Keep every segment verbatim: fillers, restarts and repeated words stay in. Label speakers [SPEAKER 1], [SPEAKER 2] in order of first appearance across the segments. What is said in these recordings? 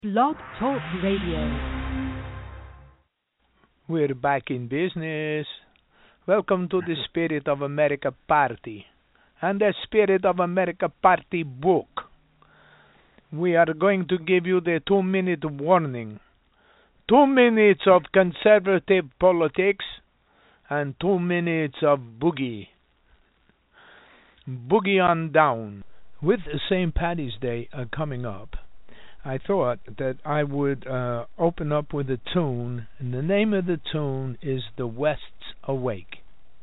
[SPEAKER 1] Blog Talk Radio.
[SPEAKER 2] We're back in business. Welcome to the Spirit of America Party and the Spirit of America Party book. We are going to give you the two-minute warning. Two minutes of conservative politics and two minutes of boogie. Boogie on down. With Saint Patty's Day uh, coming up, I thought that I would uh, open up with a tune, and the name of the tune is The West's Awake.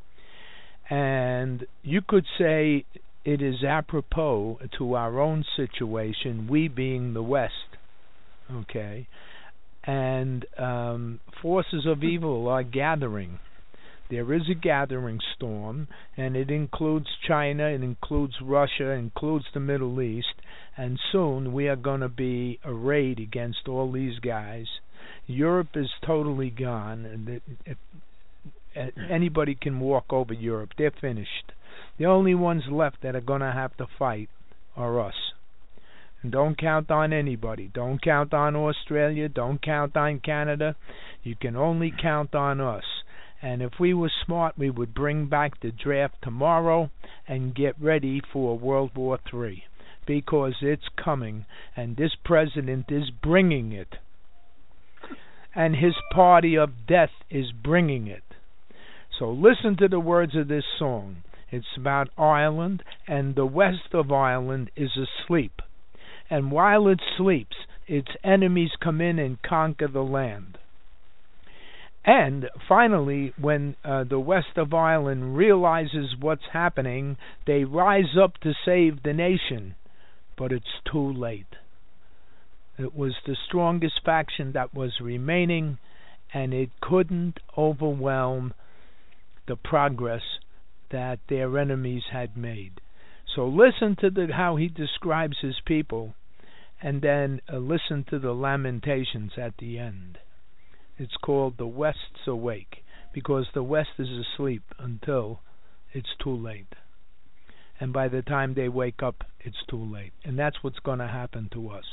[SPEAKER 2] And you could say it is apropos to our own situation, we being the West, okay? And um, forces of evil are gathering. There is a gathering storm, and it includes China, it includes Russia, it includes the Middle East, and soon we are going to be arrayed against all these guys. Europe is totally gone, and it, it, anybody can walk over Europe. They're finished. The only ones left that are going to have to fight are us. And don't count on anybody. Don't count on Australia. Don't count on Canada. You can only count on us. And if we were smart, we would bring back the draft tomorrow and get ready for World War Three, because it's coming, and this president is bringing it. And his party of death is bringing it. So listen to the words of this song. It's about Ireland, and the west of Ireland is asleep. And while it sleeps, its enemies come in and conquer the land. And finally, when uh, the west of Ireland realizes what's happening, they rise up to save the nation. But it's too late. It was the strongest faction that was remaining, and it couldn't overwhelm the progress that their enemies had made. So listen to the, how he describes his people, and then uh, listen to the lamentations at the end. It's called The West's Awake, because the West is asleep until it's too late. And by the time they wake up, it's too late. And that's what's going to happen to us.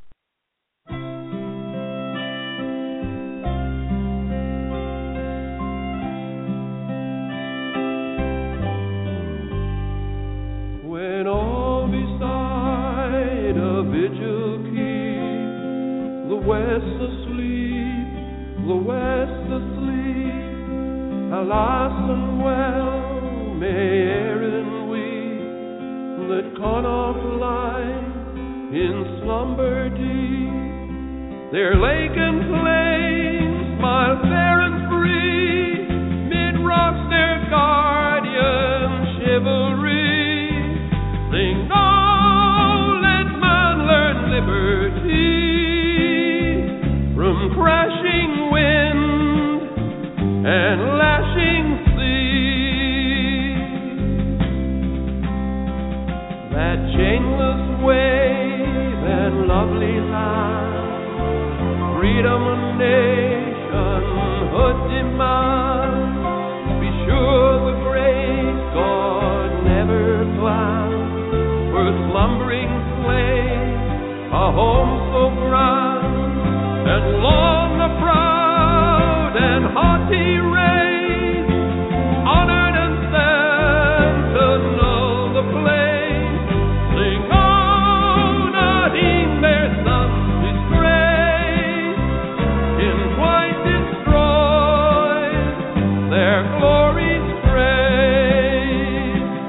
[SPEAKER 3] When all beside a vigil keep, the West asleep, the West asleep, alas and well may Erin weep, that Connaught lie in slumber deep. Their lake and plains smile fair and free, mid rocks their guardian chivalry. Sing now, let man learn liberty from crashing wind and lashing sea. That chainless wave and lovely land, freedom a nationhood demands. Be sure the great God never planned for slumbering slaves a home so grand, and long a proud and haughty race, honored and sentinel the place. Sing on, not in their sons' disgrace, in quite destroys their glory's praise.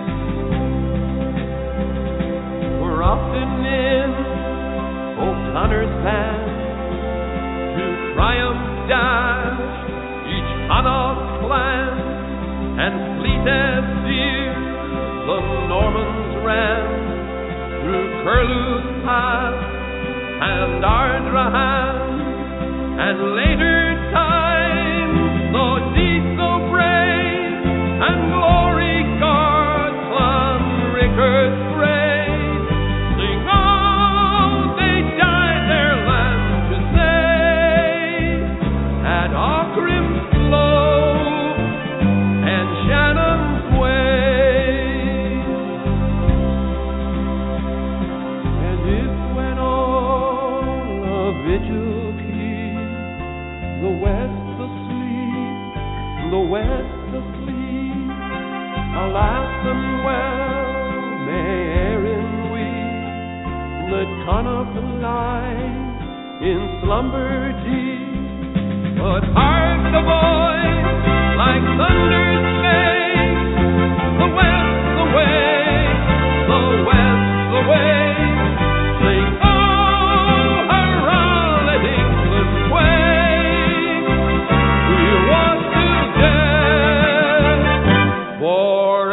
[SPEAKER 3] We're often in O'Connor's band, triumph dash each Connaught clan, and fleet as deer the Normans ran through Curlew's Pass and Ardrahan, and later times so deep, so brave, and glory guard Clanrickard's grave. Sing on, they died their land to save, at Aughrim's Slope and Shannon's Way. And if when all of vigil keep, the West asleep, the West asleep. Alas and well, may Erin weep, let Connaught lie in slumber deep. But hark the voice like thunder's face, the West the way, the West the way. Sing, oh, hurrah, let England wave. We'll walk to death for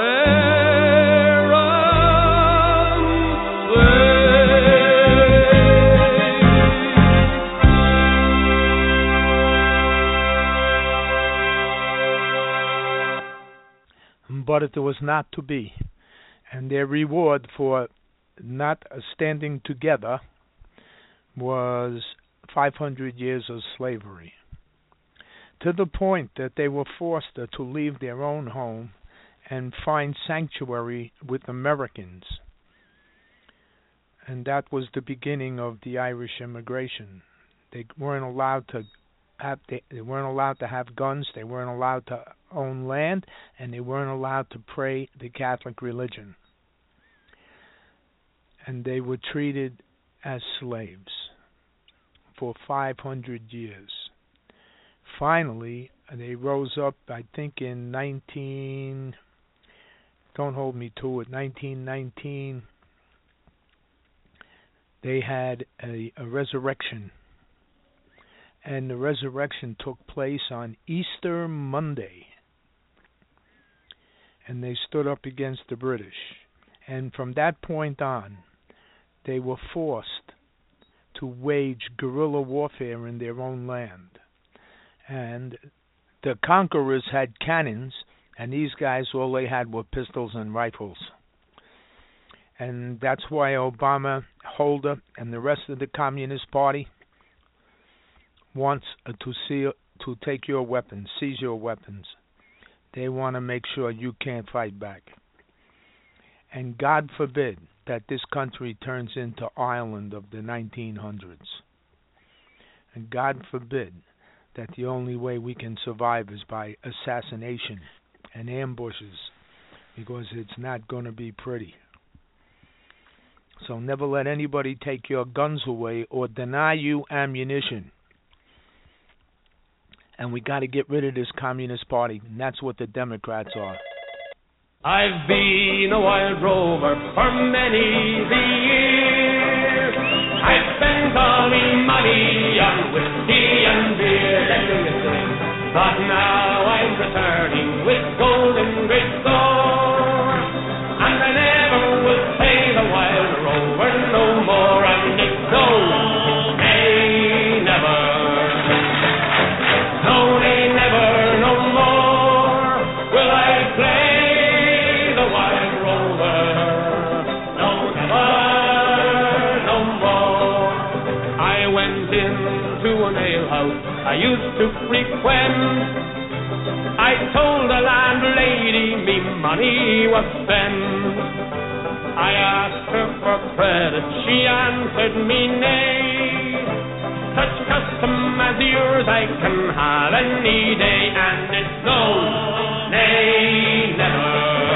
[SPEAKER 3] Erin's
[SPEAKER 2] sake. But it was not to be, and their reward for not standing together was five hundred years of slavery, to the point that they were forced to leave their own home and find sanctuary with Americans. And that was the beginning of the Irish immigration. They weren't allowed to have they, they weren't allowed to have guns, they weren't allowed to own land, and they weren't allowed to pray the Catholic religion. And they were treated as slaves for five hundred years. Finally, they rose up, I think in nineteen, don't hold me to it, nineteen nineteen, they had a, a resurrection. And the resurrection took place on Easter Monday. And they stood up against the British. And from that point on, they were forced to wage guerrilla warfare in their own land. And the conquerors had cannons, and these guys, all they had were pistols and rifles. And that's why Obama, Holder, and the rest of the Communist Party wants to see, to take your weapons, seize your weapons. They want to make sure you can't fight back. And God forbid that this country turns into Ireland of the nineteen hundreds. And God forbid that the only way we can survive is by assassination and ambushes, because it's not going to be pretty. So never let anybody take your guns away or deny you ammunition. And we got to get rid of this Communist Party, and that's what the Democrats are.
[SPEAKER 3] I've been a wild rover for many the years. I've spent all my money on whiskey and beer. But now I'm returning with golden great store, and I never will pay the wild rover no more. And it's no, nay, never. No, nay, never, no more will I play the wild rover. No, never, no more. I went into an alehouse I used to frequent. I told the landlady me money was spent. I asked her for credit, she answered me nay. Such custom as yours I can have any day, and it's no, nay, never.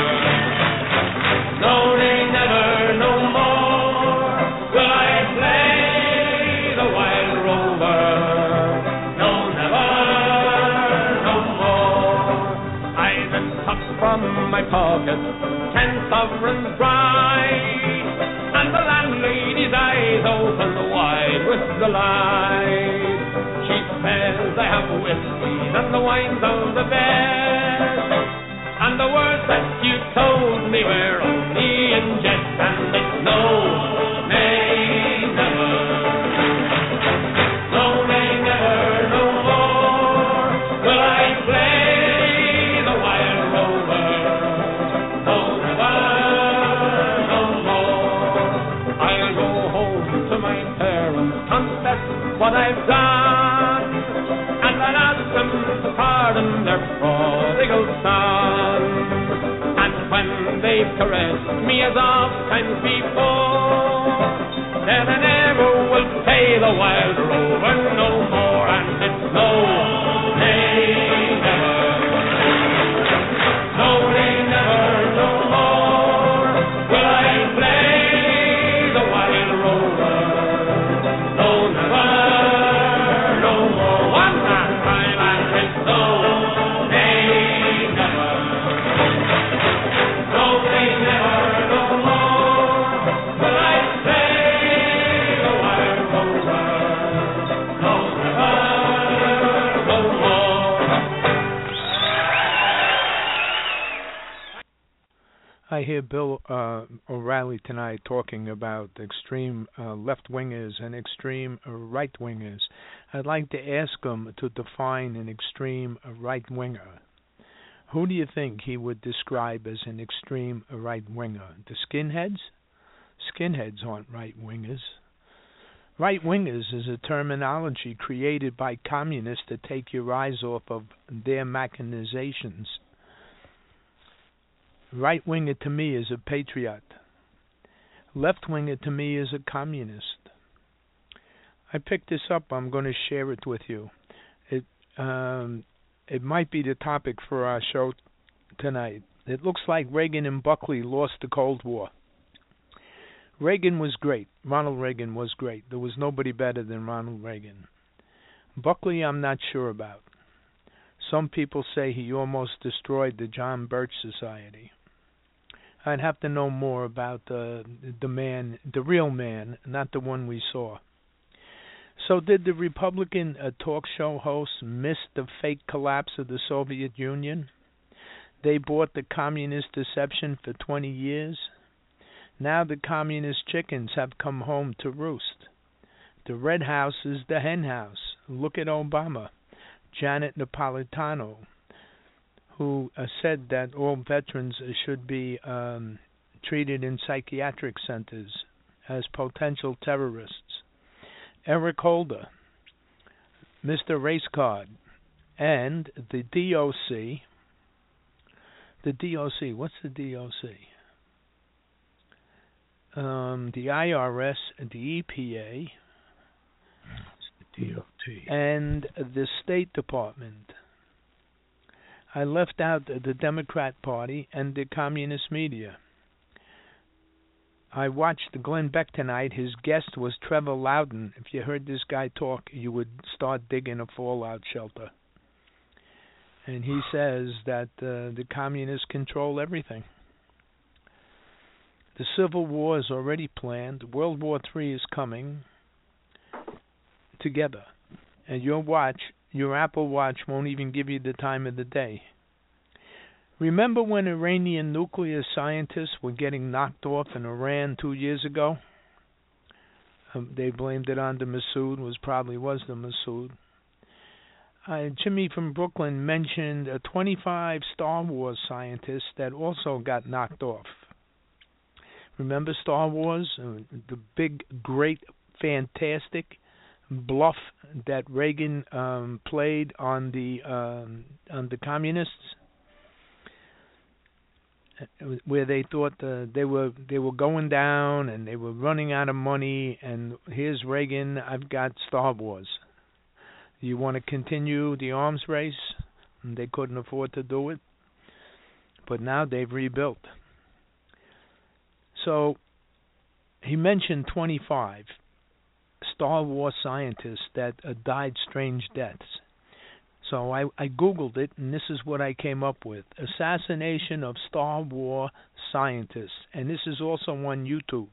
[SPEAKER 3] No, nay, never, no more will I play the wild rover. No, never, no more. I then took from my pocket ten sovereigns bright, and the landlady's eyes opened wide with delight. She says, I have whiskies and the wines of the best, and the words that you told me were only in jest, and it's no, nay, never. No, nay, never, no more will I play the wild rover. No, never, no more. I'll go home to my parents, confess what I've done, and I'll ask them to pardon their prodigal son. And when they've caressed me as oft times before, then I never will pay play the wild rover no more, and it's no, nay, never. No, nay, never, no more will I play the wild rover. No, never, no more. One last time, and it's no, nay, never. No, nay, never, no more will I play the wild rover. No, never, no more.
[SPEAKER 2] I hear Bill uh, O'Reilly tonight talking about extreme uh, left-wingers and extreme uh, right-wingers. I'd like to ask him to define an extreme uh, right-winger. Who do you think he would describe as an extreme uh, right-winger? The skinheads? Skinheads aren't right-wingers. Right-wingers is a terminology created by communists to take your eyes off of their machinations. Right-winger to me is a patriot. Left-winger to me is a communist. I picked this up. I'm going to share it with you. It um, it might be the topic for our show tonight. It looks like Reagan and Buckley lost the Cold War. Reagan was great. Ronald Reagan was great. There was nobody better than Ronald Reagan. Buckley, I'm not sure about. Some people say he almost destroyed the John Birch Society. I'd have to know more about uh, the man, the real man, not the one we saw. So did the Republican uh, talk show hosts miss the fake collapse of the Soviet Union? They bought the communist deception for twenty years. Now the communist chickens have come home to roost. The Red House is the hen house. Look at Obama. Janet Napolitano, who uh, said that all veterans uh, should be um, treated in psychiatric centers as potential terrorists. Eric Holder, Mister Race Card, and the D O C. The D O C, what's the D O C? Um, the I R S, the E P A,
[SPEAKER 4] D O T,
[SPEAKER 2] and the State Department. I left out the Democrat Party and the communist media. I watched Glenn Beck tonight. His guest was Trevor Loudon. If you heard this guy talk, you would start digging a fallout shelter. And he says that uh, the communists control everything. The Civil War is already planned. World War Three is coming together. And your watch, your Apple Watch, won't even give you the time of the day. Remember when Iranian nuclear scientists were getting knocked off in Iran two years ago? Um, they blamed it on the Massoud. Was probably was the Massoud. Uh, Jimmy from Brooklyn mentioned uh, twenty-five Star Wars scientists that also got knocked off. Remember Star Wars? Uh, the big, great, fantastic bluff that Reagan um, played on the um, on the communists, where they thought uh, they were they were going down and they were running out of money. And here's Reagan. I've got Star Wars. You want to continue the arms race? And they couldn't afford to do it, but now they've rebuilt. So he mentioned twenty-five Star Wars scientists that uh, died strange deaths. So I, I Googled it, and this is what I came up with. Assassination of Star Wars scientists. And this is also on YouTube.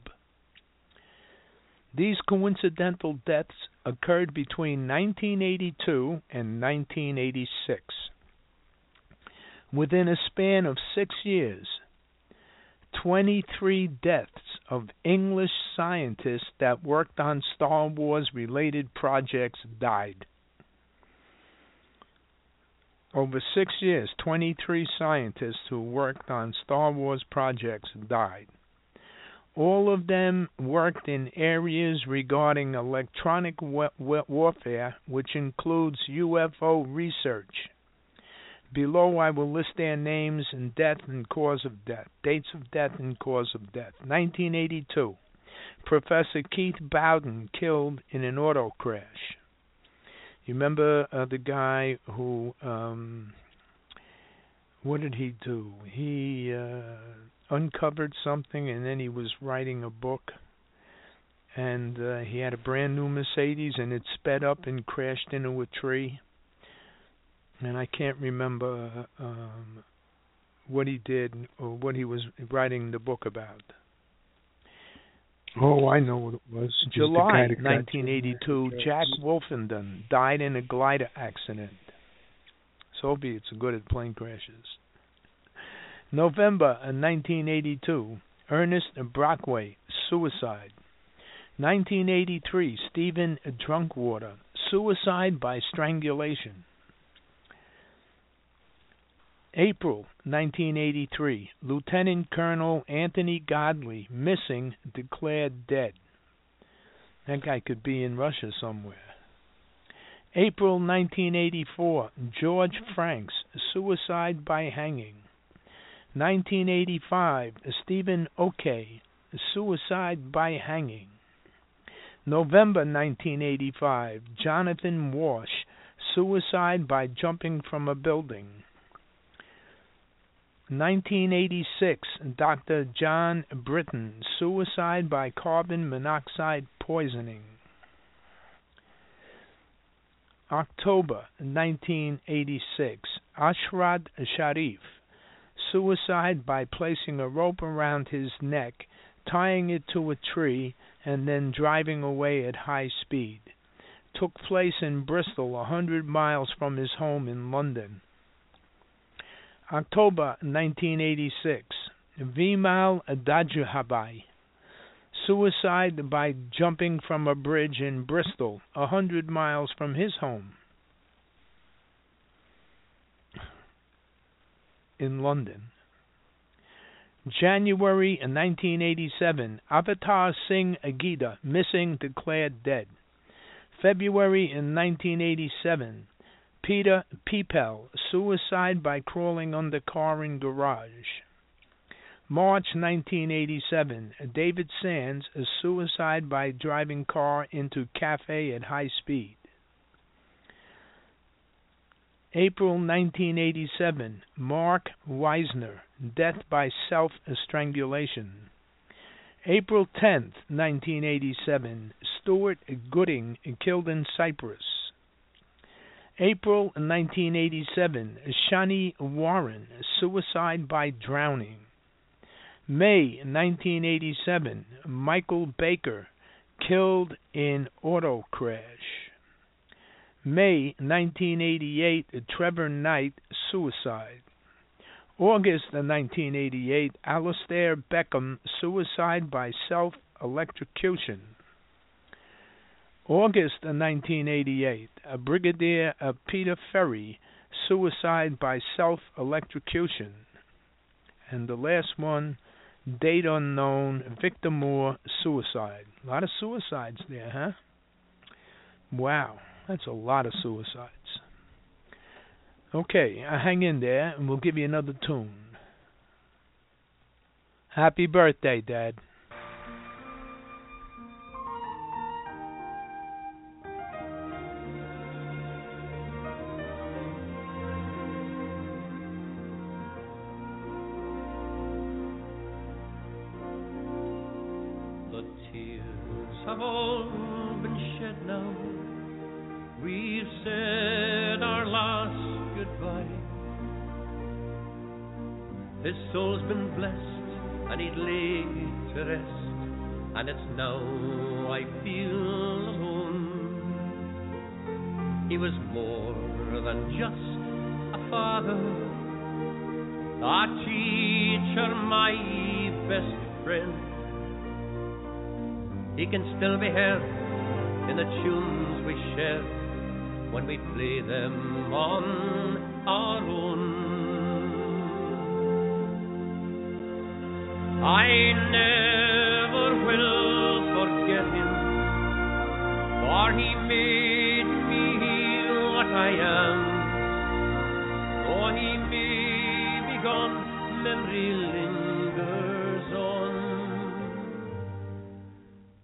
[SPEAKER 2] These coincidental deaths occurred between nineteen eighty-two and nineteen eighty-six. Within a span of six years, twenty-three deaths of English scientists that worked on Star Wars-related projects died. Over six years, twenty-three scientists who worked on Star Wars projects died. All of them worked in areas regarding electronic wa- wa- warfare, which includes U F O research. Below I will list their names and death and cause of death, dates of death and cause of death. nineteen eighty-two, Professor Keith Bowden killed in an auto crash. You remember uh, the guy who, um, what did he do? He uh, uncovered something and then he was writing a book. And uh, he had a brand new Mercedes and it sped up and crashed into a tree. And I can't remember um, what he did or what he was writing the book about.
[SPEAKER 4] Oh, I know what it was.
[SPEAKER 2] July nineteen eighty-two, Jack Wolfenden died in a glider accident. Soviets are good at plane crashes. November nineteen eighty-two, Ernest Brockway, suicide. nineteen eighty-three, Stephen Drunkwater, suicide by strangulation. April nineteen eighty-three, Lieutenant Colonel Anthony Godley, missing, declared dead. That guy could be in Russia somewhere. April nineteen eighty-four, George Franks, suicide by hanging. nineteen eighty-five, Stephen O'Kay, suicide by hanging. November nineteen eighty-five, Jonathan Walsh, suicide by jumping from a building. nineteen eighty-six, Doctor John Britton, suicide by carbon monoxide poisoning. October nineteen eighty-six, Ashrad Sharif, suicide by placing a rope around his neck, tying it to a tree, and then driving away at high speed. Took place in Bristol, a hundred miles from his home in London. October nineteen eighty-six, Vimal Dajjabai, suicide by jumping from a bridge in Bristol, a hundred miles from his home in London. January nineteen eighty-seven, Avatar Singh Agida, missing, declared dead. February nineteen eighty-seven, Peter Peepel, suicide by crawling under car in garage. March nineteen eighty-seven, David Sands, a suicide by driving car into cafe at high speed. April nineteen eighty-seven, Mark Weisner, death by self-strangulation. April tenth, nineteen eighty-seven, Stuart Gooding, killed in Cyprus. April nineteen eighty-seven, Shani Warren, suicide by drowning. May nineteen eighty-seven, Michael Baker, killed in auto crash. May nineteen eighty-eight, Trevor Knight, suicide. August nineteen eighty-eight, Alistair Beckham, suicide by self-electrocution. August nineteen eighty-eight, Brigadier Peter Ferry, suicide by self-electrocution. And the last one, date unknown, Victor Moore, suicide. A lot of suicides there, huh? Wow, that's a lot of suicides. Okay, uh, hang in there, and we'll give you another tune. Happy birthday, Dad.
[SPEAKER 3] The tears have all been shed now. We've said our last goodbye. His soul's been blessed, and he'd laid to rest, and it's now I feel alone. He was more than just a father, a teacher, my best friend. He can still be heard in the tunes we share when we play them on our own. I never will forget him, for he made me what I am. Though he may be gone, memory lingers on.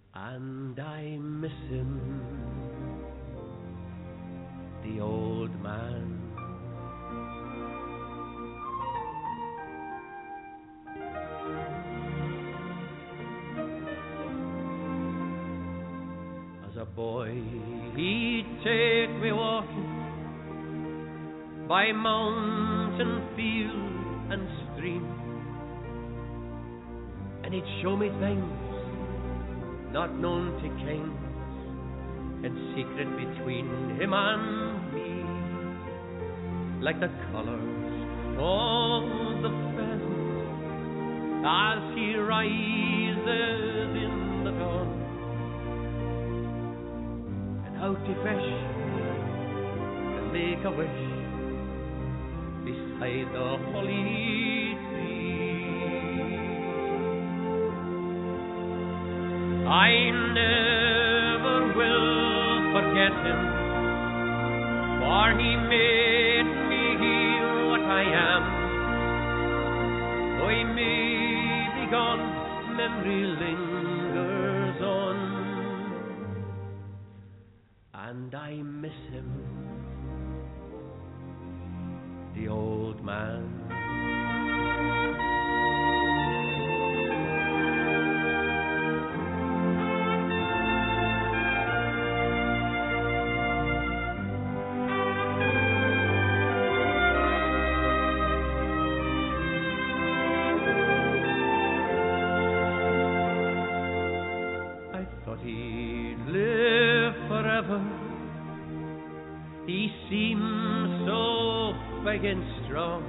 [SPEAKER 5] man. As a boy, he'd take me walking by mountain, field, and stream, and he'd show me things not known to kings, in secret between him and me, like the colours of the pheasant as he rises in the dawn, and how to fish and make a wish beside the holly tree. I never will forget him, for he made me what I am. Though he may be gone, memory lingers on, and I miss him, the old man. He seems so big and strong,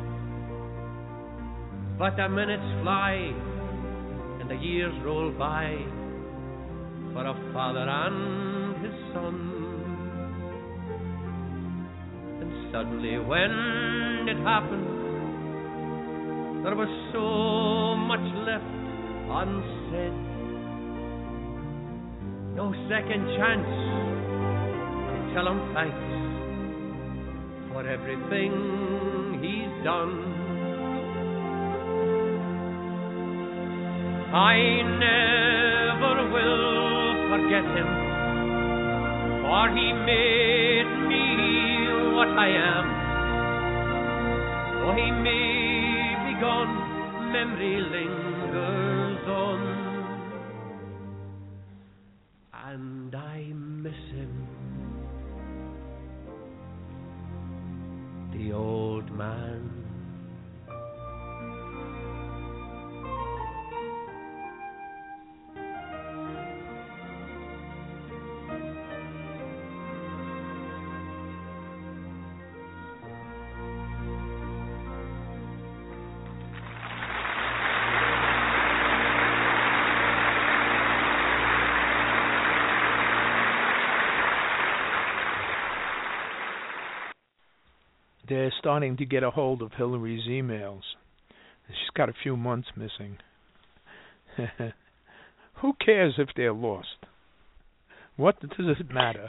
[SPEAKER 5] but the minutes fly and the years roll by for a father and his son. And suddenly when it happened, there was so much left unsaid. No second chance to tell him thanks for everything he's done. I never will forget him, for he made me what I am. Though he may be gone, memory lingers on, and I miss him, the old man.
[SPEAKER 2] They're starting to get a hold of Hillary's emails. She's got a few months missing. Who cares if they're lost? What does it matter?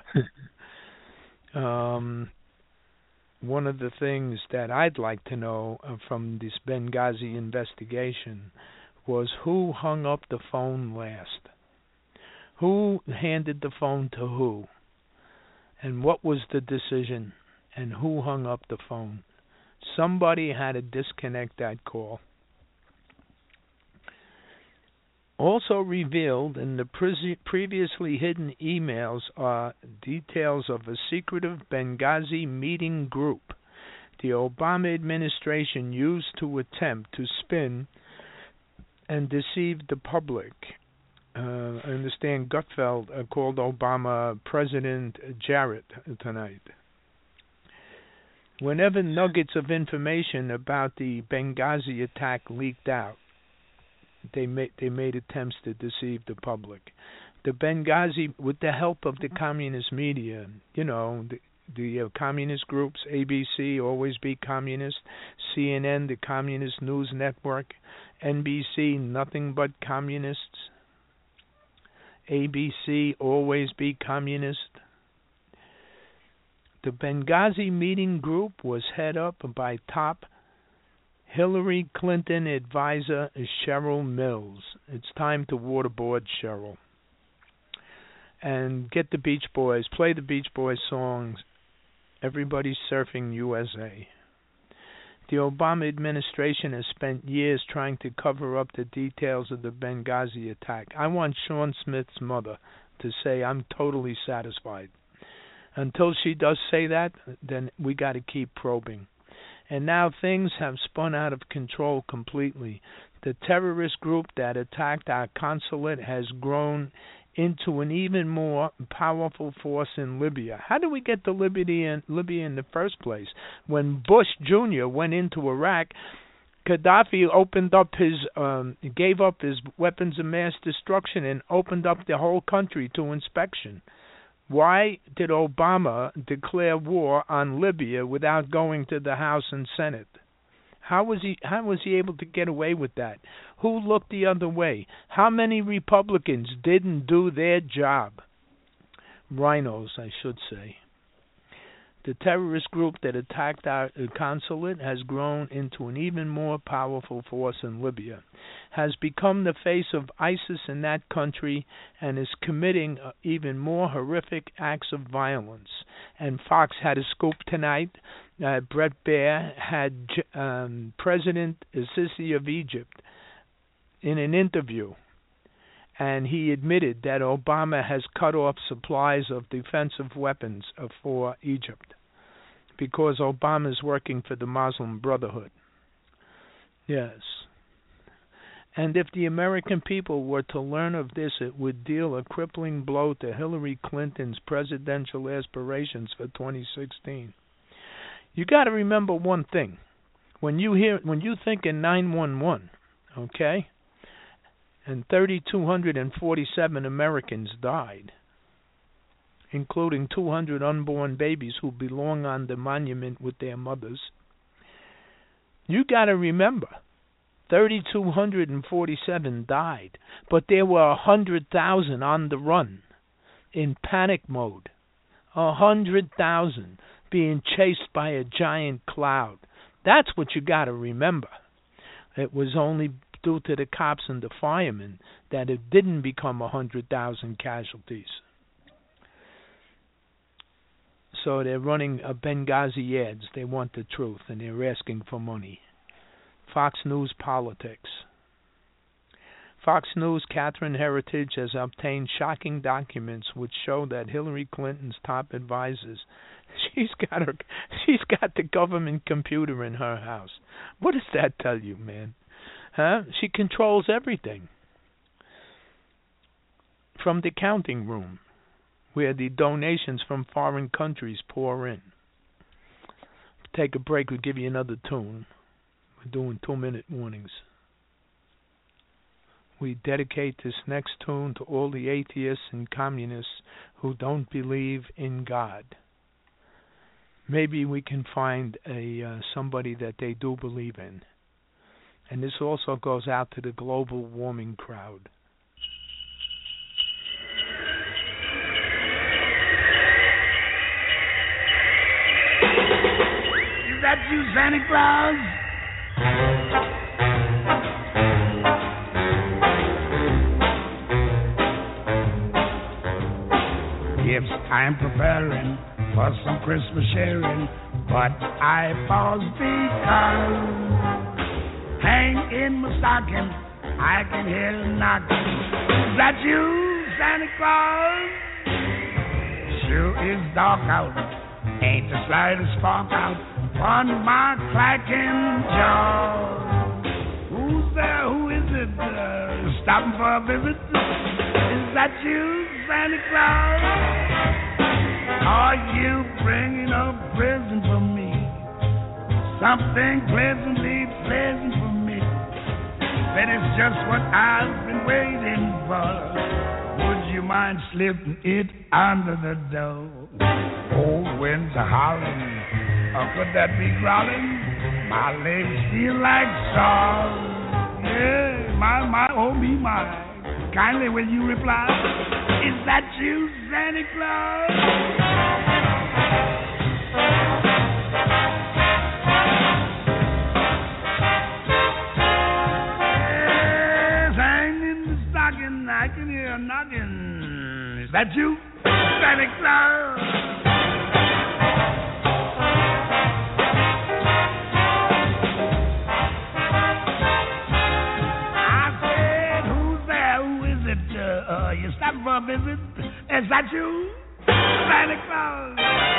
[SPEAKER 2] um, one of the things that I'd like to know uh, from this Benghazi investigation was who hung up the phone last. Who handed the phone to who? And what was the decision? And who hung up the phone? Somebody had to disconnect that call. Also revealed in the pre- previously hidden emails are details of a secretive Benghazi meeting group the Obama administration used to attempt to spin and deceive the public. Uh, I understand Gutfeld uh, called Obama President Jarrett tonight. Whenever nuggets of information about the Benghazi attack leaked out, they made they made attempts to deceive the public. The Benghazi, with the help of the communist media, you know, the, the uh, communist groups, A B C, Always Be Communist, C N N, the Communist News Network, N B C, Nothing But Communists, A B C, Always Be Communist. The Benghazi meeting group was head up by top Hillary Clinton advisor Cheryl Mills. It's time to waterboard Cheryl. And get the Beach Boys, play the Beach Boys songs Everybody's surfing U S A. The Obama administration has spent years trying to cover up the details of the Benghazi attack. I want Sean Smith's mother to say, I'm totally satisfied. Until she does say that, then we got to keep probing. And now things have spun out of control completely. The terrorist group that attacked our consulate has grown into an even more powerful force in Libya. How did we get to Libya in, Libya in the first place? When Bush Junior went into Iraq, Gaddafi opened up his, um, gave up his weapons of mass destruction and opened up the whole country to inspection. Why did Obama declare war on Libya without going to the House and Senate? How was he how was he able to get away with that? Who looked the other way? How many Republicans didn't do their job? Rhinos, I should say. The terrorist group that attacked our consulate has grown into an even more powerful force in Libya, has become the face of ISIS in that country, and is committing even more horrific acts of violence. And Fox had a scoop tonight. Uh, Brett Baer had um, President Sisi of Egypt in an interview, and he admitted that Obama has cut off supplies of defensive weapons for Egypt because Obama is working for the Muslim Brotherhood. Yes. And if the American people were to learn of this, it would deal a crippling blow to Hillary Clinton's presidential aspirations for twenty sixteen. You got to remember one thing. When you hear, when you think in nine one one, okay, and three thousand two hundred forty-seven Americans died, including two hundred unborn babies who belong on the monument with their mothers, you got to remember, three thousand two hundred forty-seven died, but there were one hundred thousand on the run, in panic mode. one hundred thousand being chased by a giant cloud. That's what you got to remember. It was only due to the cops and the firemen that it didn't become one hundred thousand casualties. So they're running a Benghazi ads. They want the truth, and they're asking for money. Fox News politics. Fox News' Catherine Heritage has obtained shocking documents which show that Hillary Clinton's top advisors, she's got her, she's got the government computer in her house. What does that tell you, man? Huh? She controls everything. From the counting room, where the donations from foreign countries pour in. Take a break, we'll give you another tune. We're doing two-minute warnings. We dedicate this next tune to all the atheists and communists who don't believe in God. Maybe we can find a uh, somebody that they do believe in. And this also goes out to the global warming crowd.
[SPEAKER 6] Is that you, Santa Claus? Yes, I'm preparing for some Christmas sharing, but I pause because hang in my stocking, I can hear a knocking. Is that you, Santa Claus? Sure is dark out, ain't the slightest spark out on my clacking jaw. Who's there? Who is it? Uh, stopping for a visit? Is that you, Santa Claus? Are you bringing a present for me? Something pleasantly pleasant for me. That is just what I've been waiting for. Would you mind slipping it under the door? Old winds are howling, or could that be growling? My legs feel like saws. Yeah, my, my, oh me, my. Kindly will you reply? Is that you, Santa Claus? Yes, hang in the stocking, I can hear a knocking. Is that you, Santa Claus? Is that you, Santa Claus?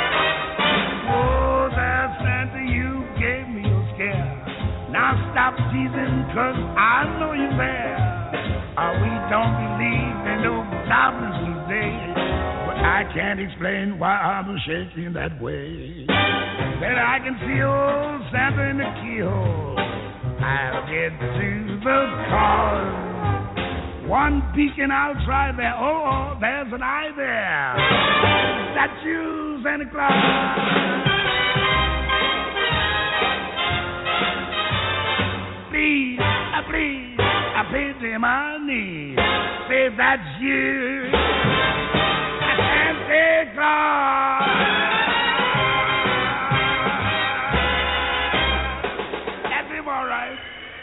[SPEAKER 6] Oh, there, Santa, you gave me a scare. Now stop teasing, cause I know you're there. Uh, we don't believe in no goblins today, but I can't explain why I'm shaking that way. Then I can see old Santa in the keyhole. I'll get to the cause. One beacon I'll try there. Oh, oh, there's an eye there. That's you, Santa Claus. Please, uh, please, I pay to my knees. Say that's you, Santa Claus. That's him, all right.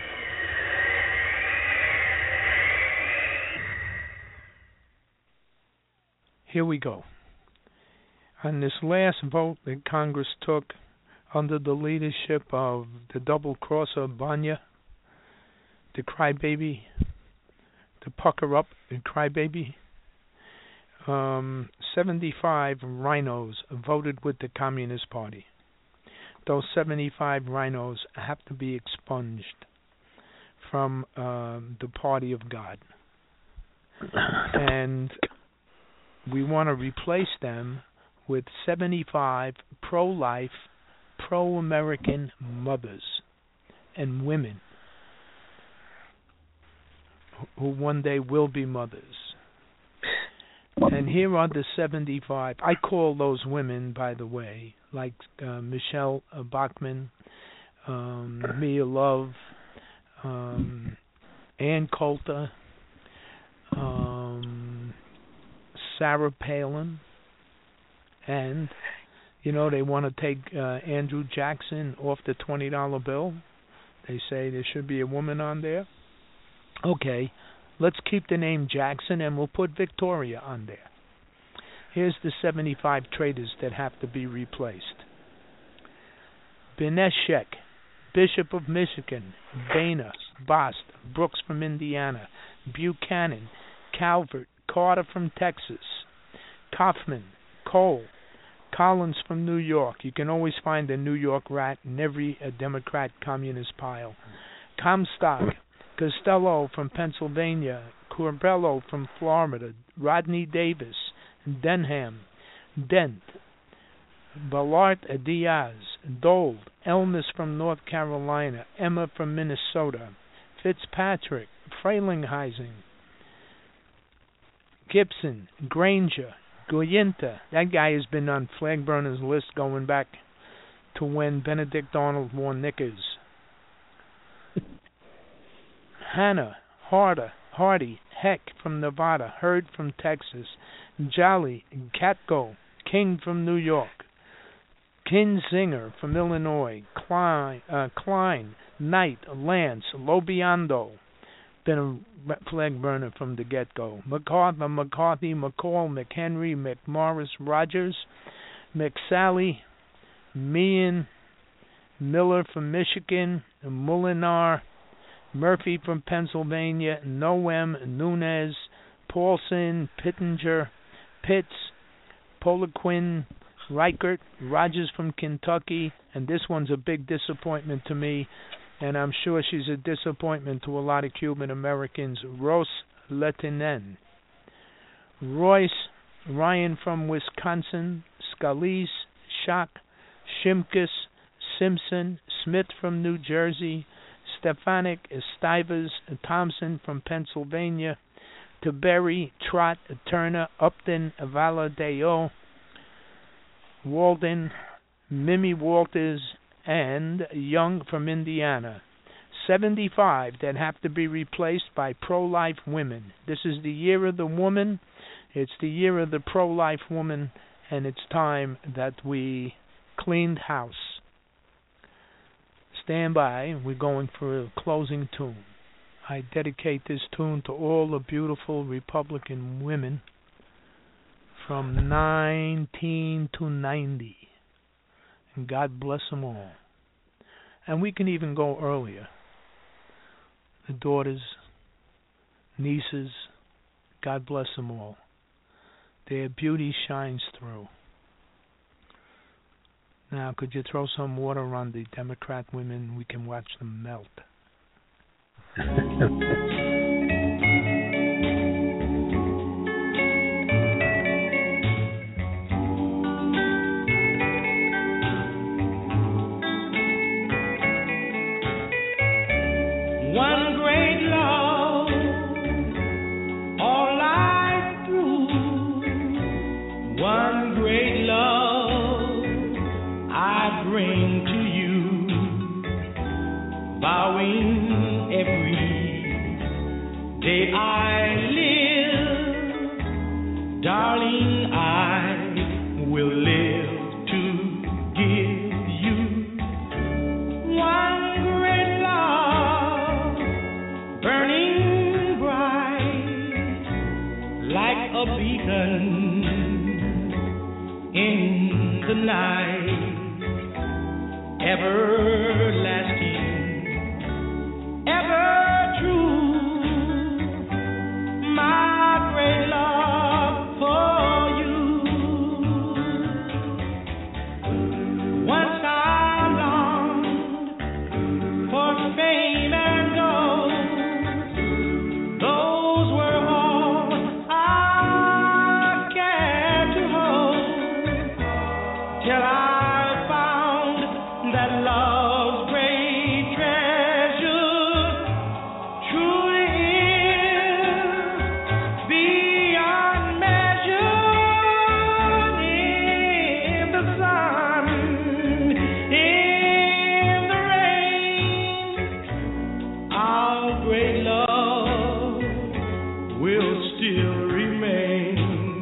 [SPEAKER 2] Here we go. On this last vote that Congress took under the leadership of the double-crosser Banya, the crybaby, the pucker-up and crybaby, um, seventy-five rhinos voted with the Communist Party. Those seventy-five rhinos have to be expunged from um, the Party of God. And we want to replace them with seventy-five pro-life, pro-American mothers and women who one day will be mothers. And here are the seventy-five. I call those women, by the way, like uh, Michelle uh, Bachmann, um, Mia Love, um, Ann Coulter, um, Sarah Palin, and, you know, they want to take uh, Andrew Jackson off the twenty dollar bill. They say there should be a woman on there. Okay, let's keep the name Jackson and we'll put Victoria on there. Here's the seventy-five traitors that have to be replaced. Beneshek, Bishop of Michigan, Boehner, Bost, Brooks from Indiana, Buchanan, Calvert, Carter from Texas, Kaufman, Cole, Collins from New York. You can always find a New York rat in every uh, Democrat communist pile. Comstock, Costello from Pennsylvania, Corbello from Florida, Rodney Davis, Denham, Dent, Ballard Diaz, Dole, Elmis from North Carolina, Emma from Minnesota, Fitzpatrick, Frelinghuysen, Gibson, Granger, Goyinta. That guy has been on flag burners list going back to when Benedict Arnold wore knickers. Hanna, Harder, Hardy, Heck from Nevada, Hurd from Texas, Jolly, Katko, King from New York, Kinzinger from Illinois, Klein, uh, Klein, Knight, Lance, Lobiando, been a flag burner from the get-go, MacArthur, McCarthy, McCall, McHenry, McMorris, Rogers, McSally, Meehan, Miller from Michigan, Mulinar, Murphy from Pennsylvania, Noem, Nunez, Paulson, Pittenger, Pitts, Poliquin, Reichert, Rogers from Kentucky, and this one's a big disappointment to me, and I'm sure she's a disappointment to a lot of Cuban Americans, Ros Letinen. Royce, Ryan from Wisconsin, Scalise, Schock, Shimkus, Simpson, Smith from New Jersey, Stefanik, Stivers, Thompson from Pennsylvania, Tiberi, Trott, Turner, Upton, Valadeo, Walden, Mimi Walters, and Young from Indiana. seventy-five that have to be replaced by pro-life women. This is the year of the woman. It's the year of the pro-life woman, and it's time that we cleaned house. Stand by. We're going for a closing tune. I dedicate this tune to all the beautiful Republican women from nineteen to ninety. And God bless them all. And we can even go earlier. The daughters, nieces, God bless them all. Their beauty shines through. Now, could you throw some water on the Democrat women? We can watch them melt.
[SPEAKER 3] One great love, all life through. One great love I bring to you, vowing every day I live, darling, I will live to give you one great love, burning bright like a beacon in the night, everlasting, ever true, my great love for you. Once I longed for fame and gold, those were all I cared to hold, till I found that love's great treasure truly is beyond measure. In the sun, in the rain, our great love will still remain.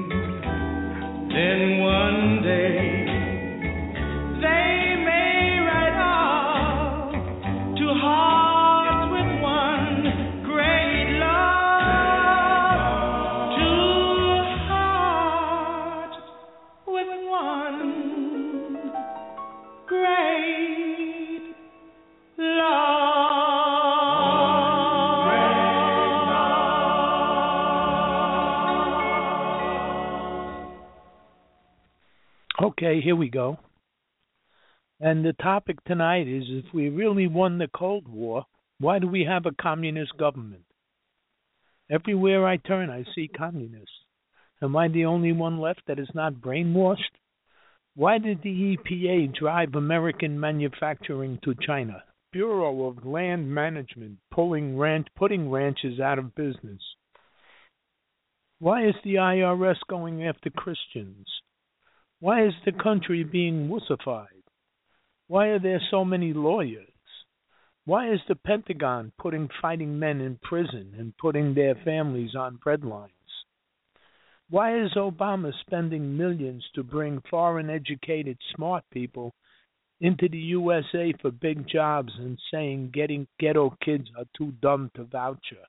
[SPEAKER 3] Then one day they may ride off to hearts with one great love, to hearts with one great love.
[SPEAKER 2] Okay, here we go. And the topic tonight is, if we really won the Cold War, why do we have a communist government? Everywhere I turn, I see communists. Am I the only one left that is not brainwashed? Why did the E P A drive American manufacturing to China? Bureau of Land Management pulling ranch, putting ranches out of business. Why is the I R S going after Christians? Why is the country being wussified? Why are there so many lawyers? Why is the Pentagon putting fighting men in prison and putting their families on bread lines? Why is Obama spending millions to bring foreign educated smart people into the U S A for big jobs and saying getting ghetto kids are too dumb to voucher?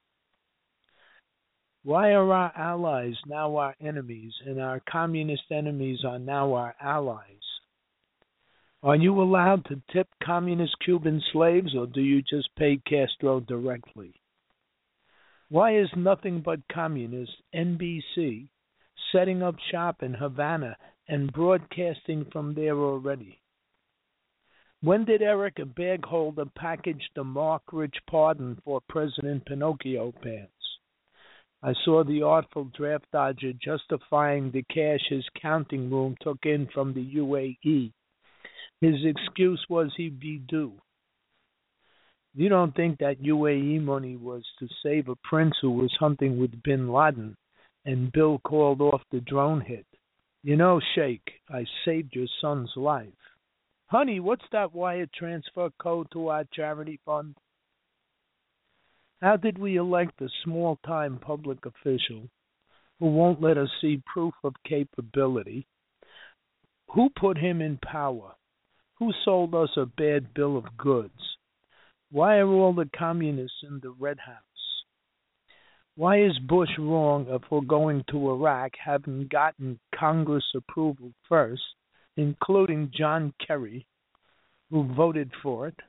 [SPEAKER 2] Why are our allies now our enemies and our communist enemies are now our allies? Are you allowed to tip communist Cuban slaves, or do you just pay Castro directly? Why is nothing but communist N B C setting up shop in Havana and broadcasting from there already? When did Erica Bagholder package the Mark Rich pardon for President Pinocchio pants? I saw the artful draft dodger justifying the cash his counting room took in from the U A E. His excuse was he'd be due. You don't think that U A E money was to save a prince who was hunting with bin Laden and Bill called off the drone hit? You know, Sheikh, I saved your son's life. Honey, what's that wire transfer code to our charity fund? How did we elect a small-time public official who won't let us see proof of capability? Who put him in power? Who sold us a bad bill of goods? Why are all the communists in the Red House? Why is Bush wrong for going to Iraq, having gotten Congress approval first, including John Kerry, who voted for it,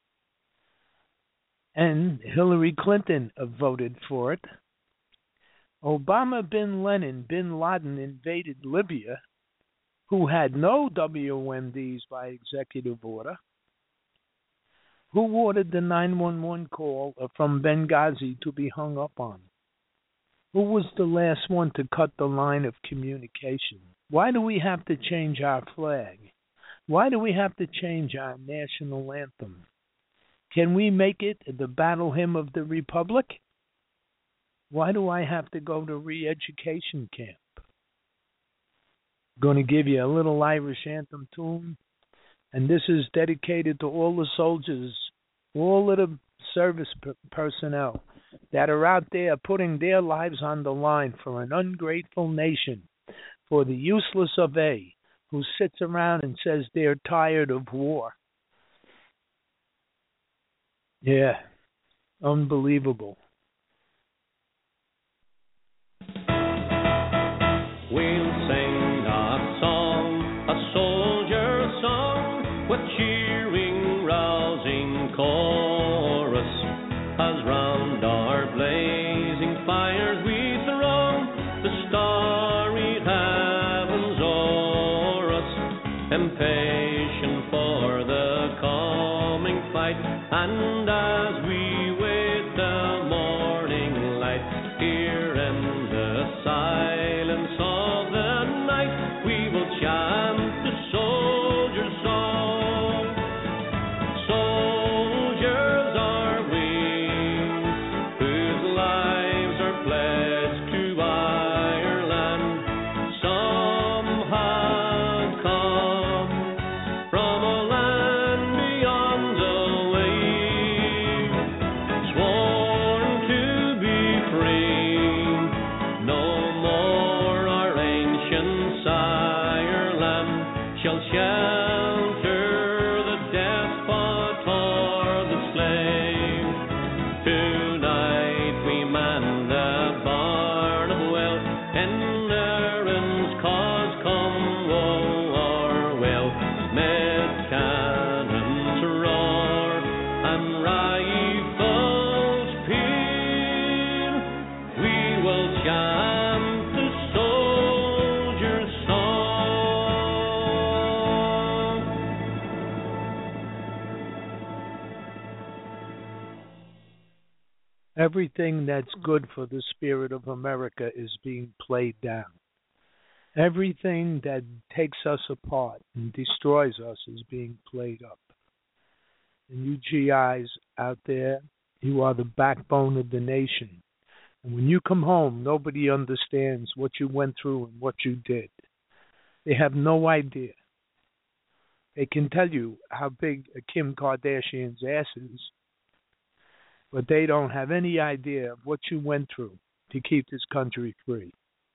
[SPEAKER 2] and Hillary Clinton voted for it? Obama bin Laden, bin Laden invaded Libya, who had no W M Ds by executive order. Who ordered the nine one one call from Benghazi to be hung up on? Who was the last one to cut the line of communication? Why do we have to change our flag? Why do we have to change our national anthem? Can we make it the battle hymn of the Republic? Why do I have to go to re-education camp? I'm going to give you a little Irish anthem tune, and this is dedicated to all the soldiers, all of the service per- personnel that are out there putting their lives on the line for an ungrateful nation, for the useless of A, who sits around and says they're tired of war. Yeah, unbelievable.
[SPEAKER 3] We'll sing a song, a soldier song, with cheering, rousing chorus, as round our blazing fires we throng the starry heavens o'er us, impatient for the coming fight, and as we wait the morning light, here in the silence of the night, we will chant the soldier's song. Soldiers are we, whose lives are pledged to Ireland. Some have come from a land beyond the wave, sworn to be free. No more our ancient sireland shall shelter the despot or the slave. Tonight we man the barn of wealth, in Erin's cause come woe or well. Mid cannons roar and rifles peal, we will chant the soldier's song.
[SPEAKER 2] Everything that's good for the spirit of America is being played down. Everything that takes us apart and destroys us is being played up. And you G Is out there, you are the backbone of the nation. And when you come home, nobody understands what you went through and what you did. They have no idea. They can tell you how big Kim Kardashian's ass is, but they don't have any idea of what you went through to keep this country free.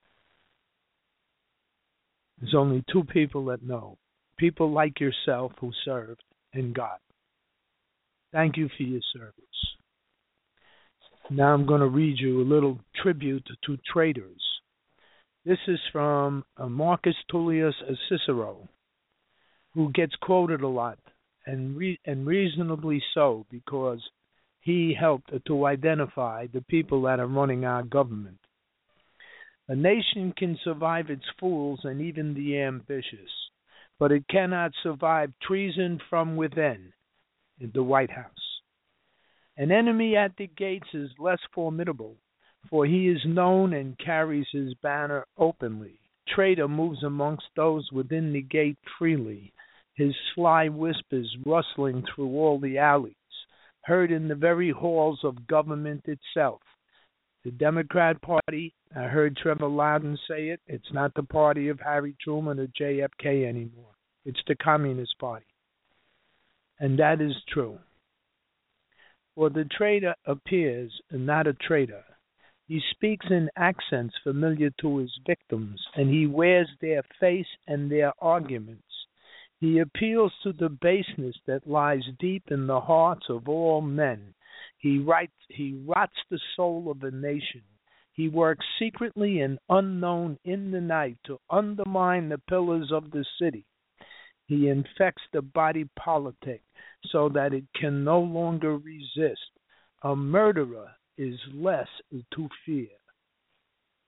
[SPEAKER 2] There's only two people that know. People like yourself who served, and God. Thank you for your service. Now I'm going to read you a little tribute to traitors. This is from uh, Marcus Tullius Cicero, who gets quoted a lot, and re- and reasonably so, because he helped to identify the people that are running our government. A nation can survive its fools and even the ambitious, but it cannot survive treason from within, in the White House. An enemy at the gates is less formidable, for he is known and carries his banner openly. Traitor moves amongst those within the gate freely, his sly whispers rustling through all the alleys, heard in the very halls of government itself. The Democrat Party, I heard Trevor Loudon say it, it's not the party of Harry Truman or J F K anymore. It's the Communist Party. And that is true. For the traitor appears not a traitor. He speaks in accents familiar to his victims, and he wears their face and their arguments. He appeals to the baseness that lies deep in the hearts of all men. He writes, he rots the soul of a nation. He works secretly and unknown in the night to undermine the pillars of the city. He infects the body politic so that it can no longer resist. A murderer is less to fear.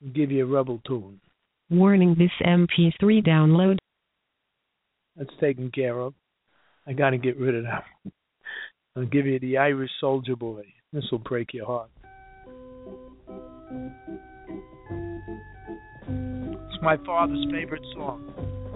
[SPEAKER 2] give you a rebel tune.
[SPEAKER 1] Warning, this M P three download.
[SPEAKER 2] That's taken care of. I got to get rid of that. I'll give you the Irish Soldier Boy. This will break your heart. It's my father's favorite song.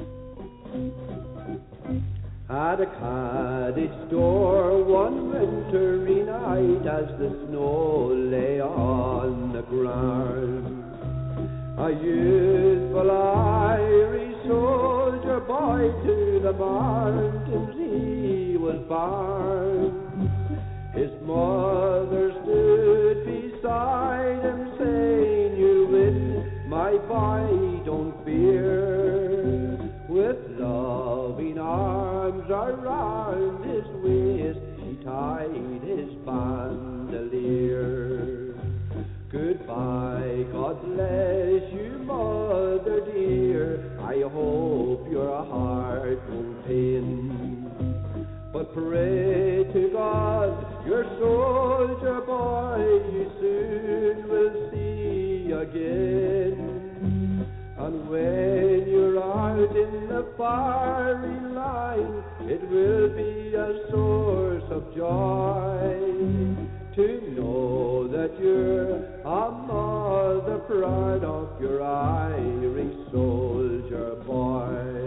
[SPEAKER 7] At a cottage door one wintry night, as the snow lay on the ground, a youthful Irish soldier boy to the mountains he was bound. His mother stood beside him, saying, "You'll win, my boy, don't fear." With loving arms around his waist, she tied his bandolier. Goodbye, God bless you, mother dear. I hope your heart won't pain. But pray to God, your soldier boy, you soon will see again. And when you're out in the firing line, it will be a source of joy to know that you're a mother proud of your Irish soldier boy.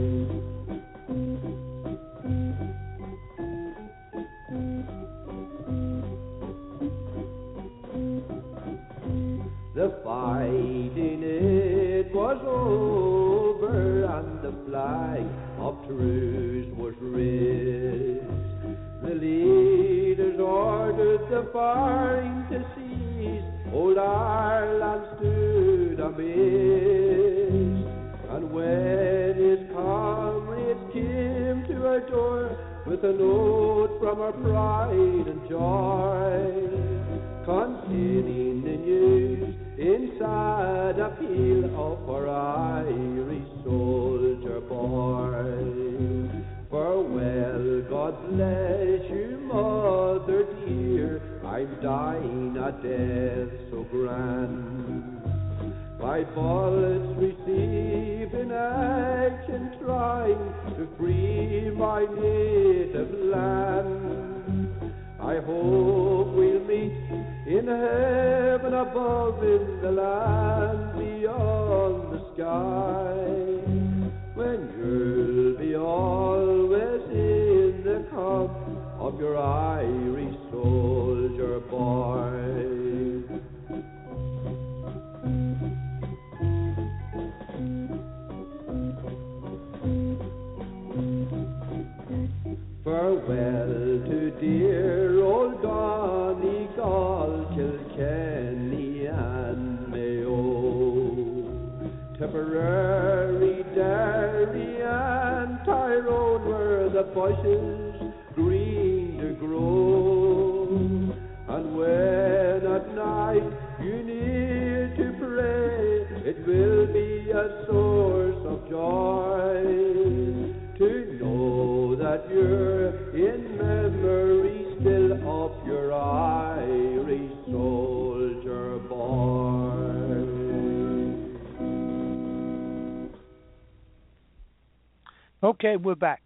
[SPEAKER 7] The fighting, it was over, and the flag of truce was raised. The leaders ordered the firing to cease. Old Ireland stood amazed. And when his comrades came to her door with a note from her pride and joy, containing the news inside appeal of our Irish soldier boy. Farewell, God bless you, mother dear. I'm dying a death so grand. My bullets received in action, trying to free my native land. I hope we'll meet in heaven above, in the land beyond the sky, when you'll be always in the cup of your Irish soldier boy. Farewell to dear old Donegal, Kilkenny and Mayo, Tipperary, Derry and Tyrone, where the bushes green to grow. And when at night you need to pray, it will be a source of joy to know that you're in memory still of your Irish soldier boy.
[SPEAKER 2] Okay, we're back.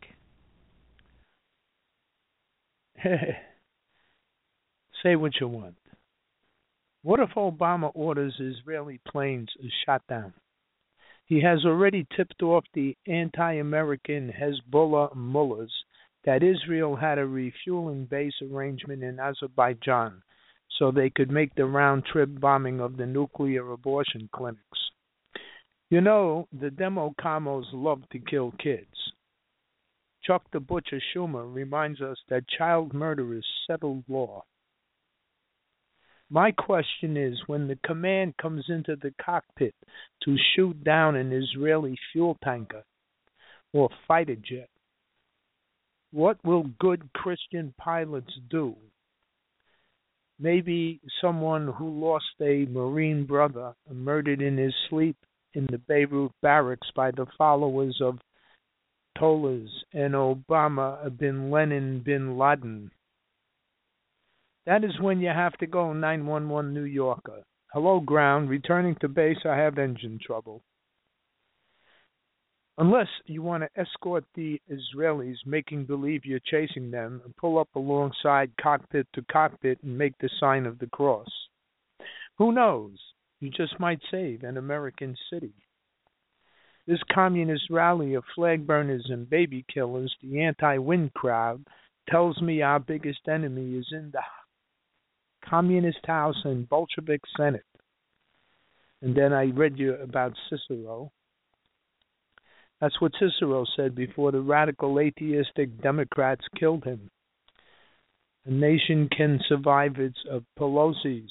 [SPEAKER 2] Say what you want. What if Obama orders Israeli planes shot down? He has already tipped off the anti-American Hezbollah mullahs that Israel had a refueling base arrangement in Azerbaijan so they could make the round-trip bombing of the nuclear abortion clinics. You know, the Demo-Commos love to kill kids. Chuck the Butcher Schumer reminds us that child murder is settled law. My question is, when the command comes into the cockpit to shoot down an Israeli fuel tanker or fighter jet, what will good Christian pilots do? Maybe someone who lost a Marine brother murdered in his sleep in the Beirut barracks by the followers of Tollers and Obama bin Lenin bin Laden. That is when you have to go nine one one New Yorker. Hello, ground. Returning to base, I have engine trouble. Unless you want to escort the Israelis, making believe you're chasing them, and pull up alongside cockpit to cockpit and make the sign of the cross. Who knows? You just might save an American city. This communist rally of flag burners and baby killers, the anti-wind crowd, tells me our biggest enemy is in the Communist House and Bolshevik Senate. And then I read you about Cicero. That's what Cicero said before the radical atheistic Democrats killed him. A nation can survive its uh, Pelosi's.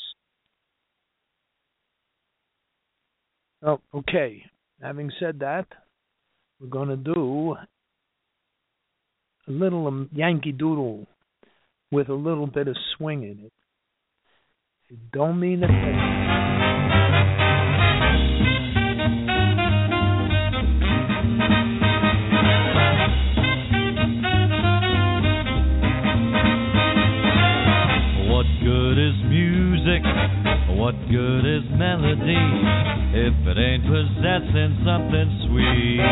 [SPEAKER 2] Oh, okay. Having said that, we're going to do a little um, Yankee Doodle with a little bit of swing in it. It don't mean a thing.
[SPEAKER 8] What good is music? What good is melody if it ain't possessing something sweet?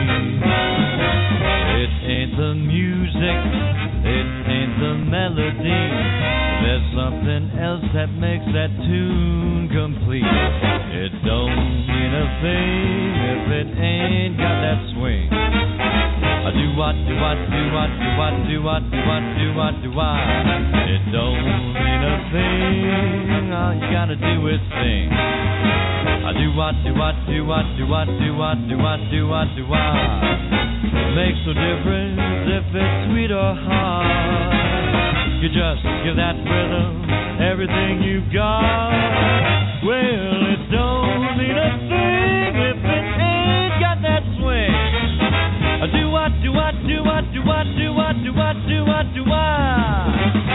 [SPEAKER 8] It ain't the music, it ain't the melody. There's something else that makes that tune complete. It don't mean a thing if it ain't got that swing. I do what, do what, do what, do what, do what, do what, do what, do what. It don't mean a thing. All you gotta do is sing. I do what, do what, do what, do what, do what, do what, do what, do what. Makes no difference if it's sweet or hard. You just give that rhythm everything you've got. Well, it don't mean a thing if it ain't got that swing. I do what, do what, do what, do what, do what, do what, do what, do what.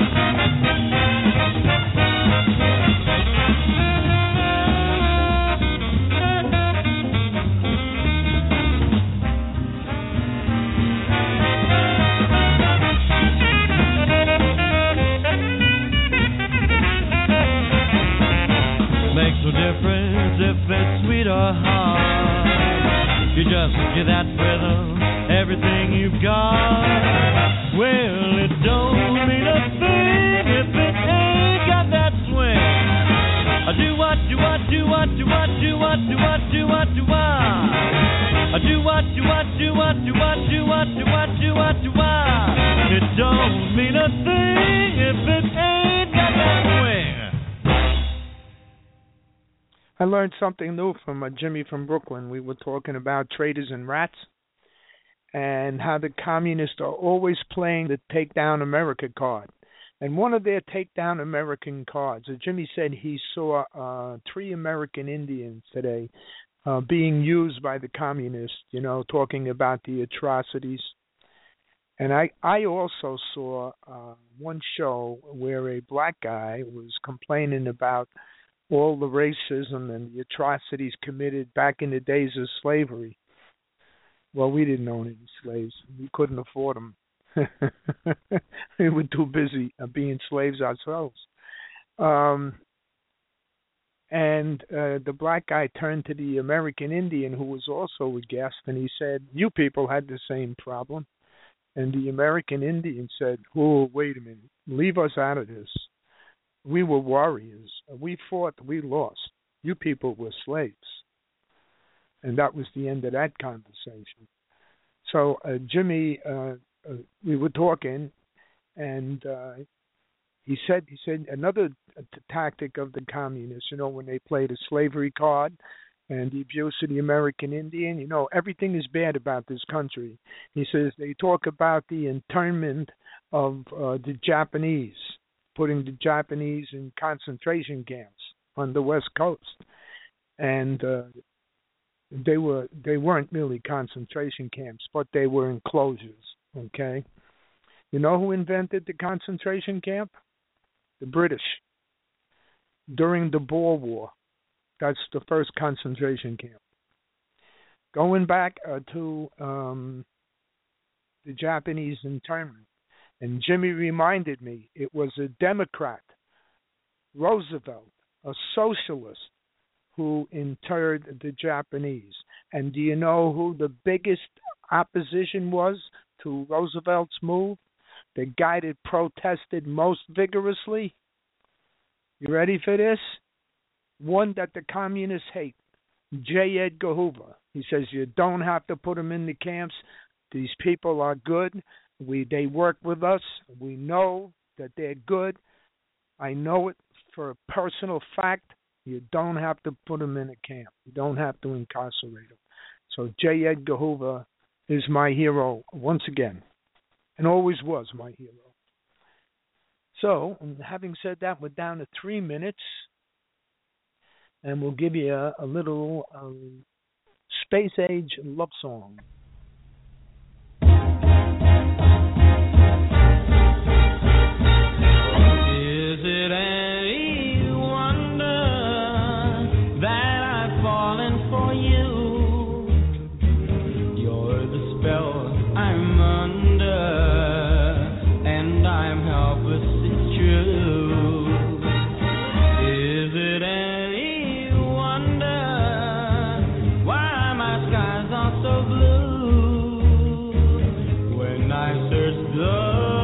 [SPEAKER 8] Makes no difference if it's sweet or hard. You just give that rhythm everything you've got. Well, it don't mean a thing if it ain't got that swing. I do what, do what, do what, do what, do what, do what, do what, do what. I do what, do what, do what, do what, do what, do what, do what, do what. It don't mean a thing if it ain't got that swing.
[SPEAKER 2] I learned something new from uh, Jimmy from Brooklyn. We were talking about traitors and rats and how the communists are always playing the Take Down America card. And one of their Take Down American cards, uh, Jimmy said he saw uh, three American Indians today uh, being used by the communists, you know, talking about the atrocities. And I, I also saw uh, one show where a black guy was complaining about all the racism and the atrocities committed back in the days of slavery. Well, we didn't own any slaves. We couldn't afford them. We were too busy uh, being slaves ourselves. Um, and uh, the black guy turned to the American Indian, who was also a guest, and he said, "You people had the same problem." And the American Indian said, "Oh, wait a minute. Leave us out of this. We were warriors. We fought. We lost. You people were slaves." And that was the end of that conversation. So uh, Jimmy, uh, uh, we were talking, and uh, he said, he said another t- tactic of the communists, you know, when they play the slavery card and the abuse of the American Indian, you know, everything is bad about this country. He says they talk about the internment of uh, the Japanese, putting the Japanese in concentration camps on the West Coast, and uh, they were they weren't really concentration camps, but they were enclosures. Okay, you know who invented the concentration camp? The British. During the Boer War, that's the first concentration camp. Going back uh, to um, the Japanese internment. And Jimmy reminded me, it was a Democrat, Roosevelt, a socialist who interred the Japanese. And do you know who the biggest opposition was to Roosevelt's move? The guy that protested most vigorously? You ready for this? One that the communists hate, J. Edgar Hoover. He says you don't have to put them in the camps. These people are good. We they work with us. We know that they're good. I know it for a personal fact. You don't have to put them in a camp. You don't have to incarcerate them. So J. Edgar Hoover is my hero once again, and always was my hero. So, having said that, we're down to three minutes, and we'll give you a, a little um, space age love song.
[SPEAKER 8] Is it any wonder that I've fallen for you? You're the spell I'm under, and I'm helpless, it's true. Is it any wonder why my skies are so blue? When I search the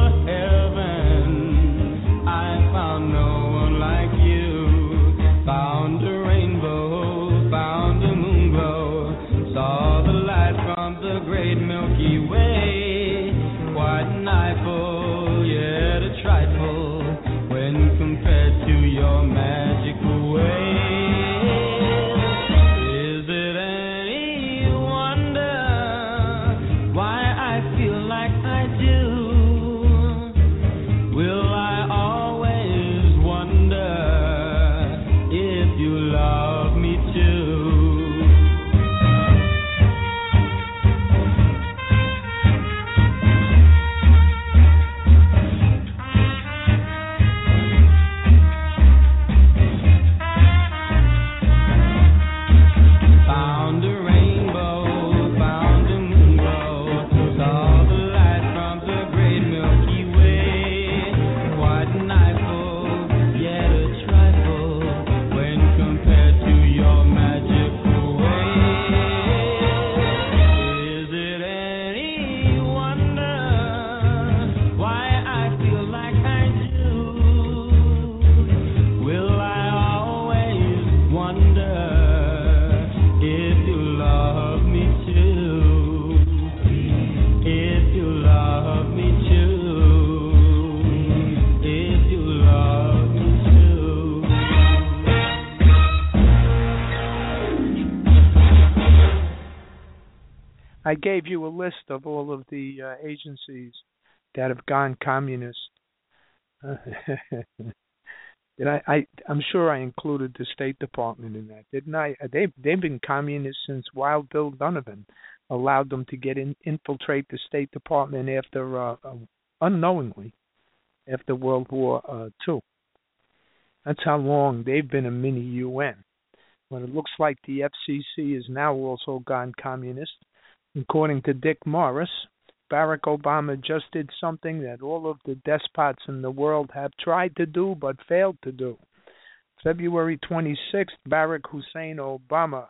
[SPEAKER 2] I gave you a list of all of the uh, agencies that have gone communist. Did I, I? I'm sure I included the State Department in that, didn't I? They've they've been communist since Wild Bill Donovan allowed them to get in, infiltrate the State Department after uh, uh, unknowingly after World War uh, Two. That's how long they've been a mini U N. But it looks like the F C C has now also gone communist. According to Dick Morris, Barack Obama just did something that all of the despots in the world have tried to do but failed to do. February twenty-sixth, Barack Hussein Obama,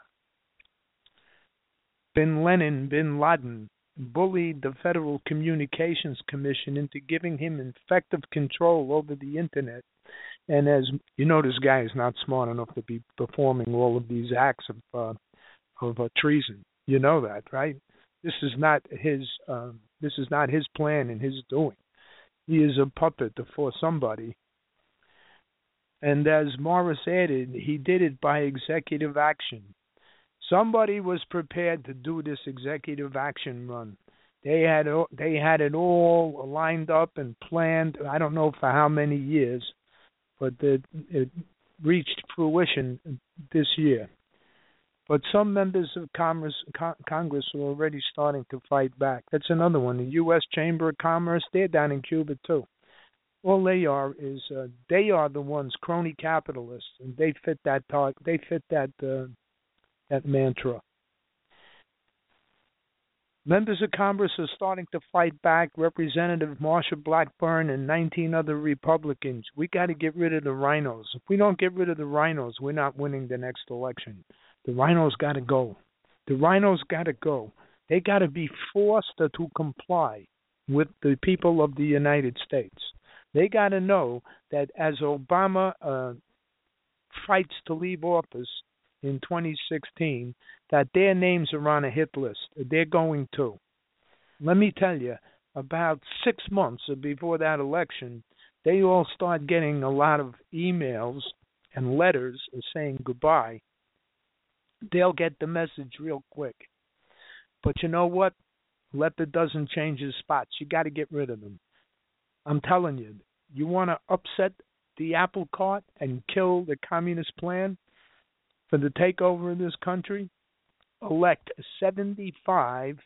[SPEAKER 2] bin Laden, bin Laden, bullied the Federal Communications Commission into giving him effective control over the Internet. And as you know, this guy is not smart enough to be performing all of these acts of uh, of uh, treason. You know that, right? This is not his. Um, this is not his plan and his doing. He is a puppet for somebody. And as Morris added, he did it by executive action. Somebody was prepared to do this executive action run. They had they had it all lined up and planned. I don't know for how many years, but it, it reached fruition this year. But some members of Congress, Congress are already starting to fight back. That's another one. The U S Chamber of Commerce, they're down in Cuba too. All they are is uh, they are the ones crony capitalists, and they fit that talk. They fit that uh, that mantra. Members of Congress are starting to fight back. Representative Marsha Blackburn and nineteen other Republicans. We got to get rid of the rhinos. If we don't get rid of the rhinos, we're not winning the next election. The rhinos got to go. The rhinos got to go. They got to be forced to comply with the people of the United States. They got to know that as Obama uh, fights to leave office in twenty sixteen, that their names are on a hit list. They're going to. Let me tell you, about six months before that election, they all start getting a lot of emails and letters saying goodbye. They'll get the message real quick. But you know what? Leopard doesn't change his spots. You got to get rid of them. I'm telling you, you want to upset the apple cart and kill the communist plan for the takeover of this country? Elect seventy-five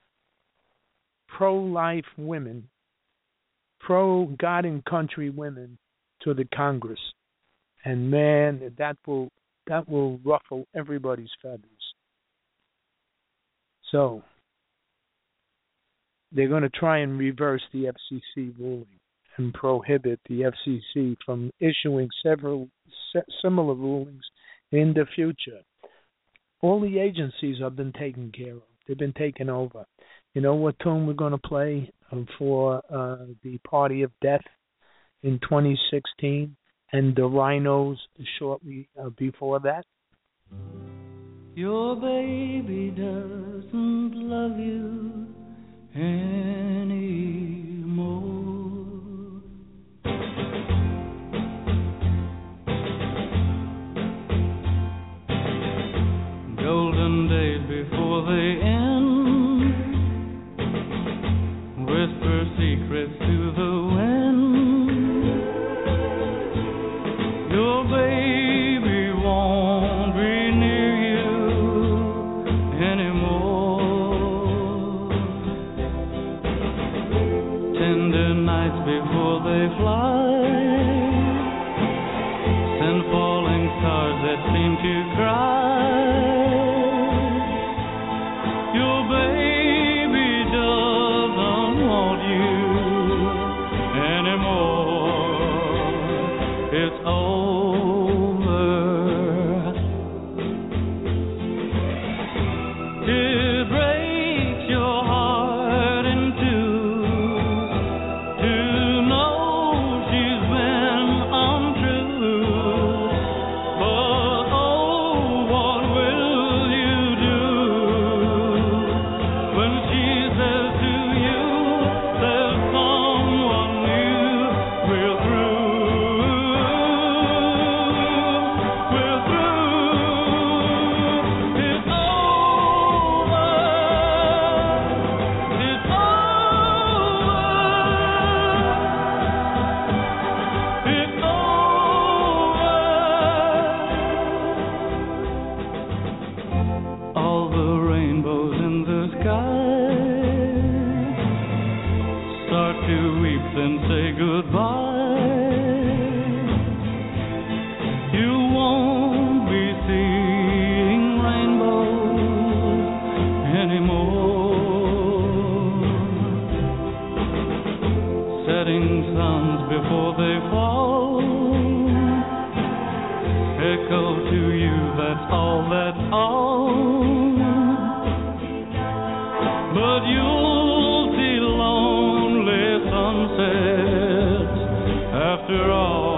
[SPEAKER 2] pro-life women, pro-God and country women to the Congress. And man, that will that will ruffle everybody's feathers. So they're going to try and reverse the F C C ruling and prohibit the F C C from issuing several similar rulings in the future. All the agencies have been taken care of. They've been taken over. You know what tune we're going to play um, for uh, the Party of Death in twenty sixteen and the Rhinos shortly uh, before that?
[SPEAKER 8] Your baby doesn't love you anymore. Golden days before they end, whisper secrets to the wind. Your baby won't be near you anymore. Tender nights before they fly, send falling stars that seem to cry. But you'll see lonely sunsets after all.